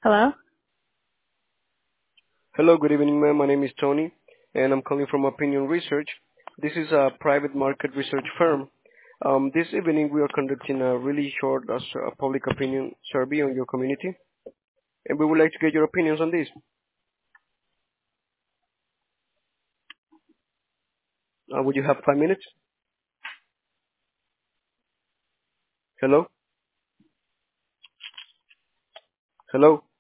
Hello? Hello, good evening, ma'am. My name is Tony, and I'm calling from Opinion Research. This is a private market research firm. This evening, we are conducting a really short public opinion survey on your community, and we would like to get your opinions on this. Would you have 5 minutes? Hello? Hello?